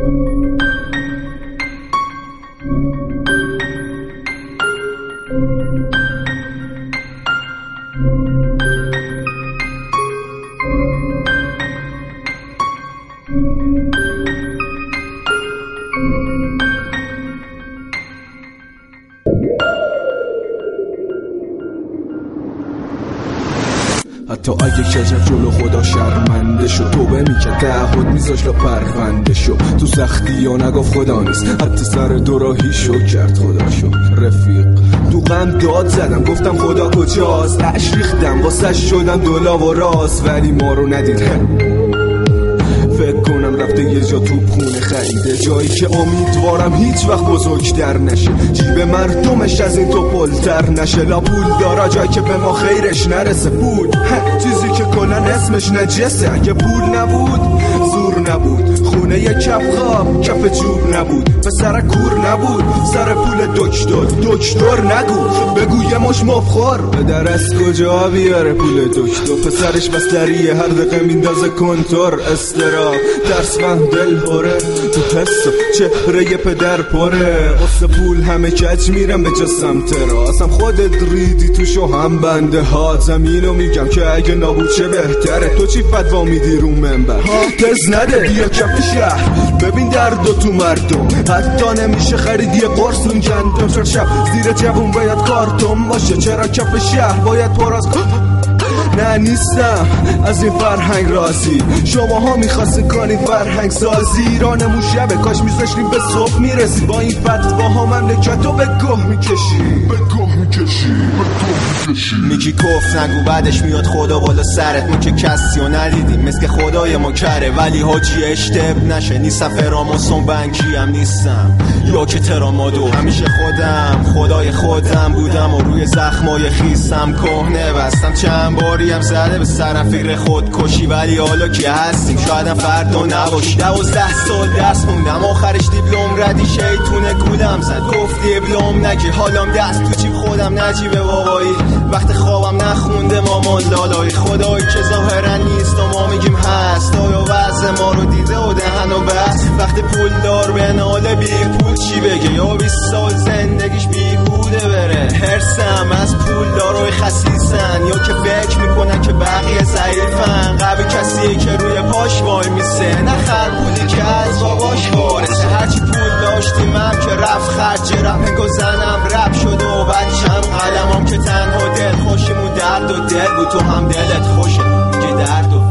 حتی اگه کشف جلو خدا شرمنده شد توبه میکرد تعهد میذاش لا پرونده شد تو سختی یا نگفت خدا نیست حتی سر دوراهی شو کرد خدا شو رفیق تو غم داد زدم گفتم خدا کجاست عشق ریختم واسه شدم دولا و راست ولی ما رو ندیدم فکر کنم رفته یه جا توپ خونه خریده جایی که امیدوارم هیچ وقت بزرگتر نشه جیب مردمش از این تو پلتر نشه لا پول داره جایی که به ما خیرش نرسه پول چیزی که کلن اسمش نجسه اگه پول نبود زور نبود خونه یه کف خواب کف جوب نبود به سر کور نبود سر پول دکتر نگو بگو یه مش مفخور به در از کجا بیاره پول دکتر پسرش بستریه هر دقیقه میندازه کنتور استرا درس من دل هره تو تست چهره یه پدر پره قصه پول همه کج میرم به جسم تراسم خودت ریدی توشو هم بنده ها زمینو میگم که اگه نابود چه بهتره تو چی فتوا میدی رو منبر تز نده بیا کف شهر ببین دردو تو مردم حتی نمیشه خرید یه قرص اون گندم چرا شب زیر جوون باید کارتون باشه چرا کف شهر باید پر از نه نیستم از این فرهنگ راضی شماها میخواستین کنین فرهنگ سازی ایرانمون شبه کاش میذاشتیم به صبح میرسی با این فتواها مملکتو به گوه میکشی میگی کف نگو بعدش میاد خدا بالا سرت ما که کسی رو ندیدیم مثل خدای ما کره ولی حاجی اشتب نشه نیستم فراماسون بنکی هم نیستم یا که ترامادو همیشه خدای خودم بودم و روی زخمای خیسم کهنه بستم چند باری هم زده به سرم فکر خودکشی ولی حالا که هستیم شایدم فردا نباشی 12 سال درس موندم آخرش دیپلم ردی شیطونه گولم زد گفت دیپلم نگی حالم دست تو جیب خودم نجیبه واقعی وقت خوابم نخونده مامان لالای خدایی که ظاهرا نیست و ما میگیم هست آیا وضع ما رو دیده و دهن و بس وقت پول دار به ناله بی پول چی بگه یا 20 سال زندگیش بیهوده بره هرسم از پول داروی خسیسن یا که فکر میکنن که بقیه ضعیفن قوی کسیه که روی پاش وای میسه نه خربودی که از باباش وارثه هرچی پول داشتیم هم که رفت خرج رپ زنم رپ شده و بچم قلمم که تنها دل خوشیم و درد و دل بود تو هم دلت خوشه میگه درد و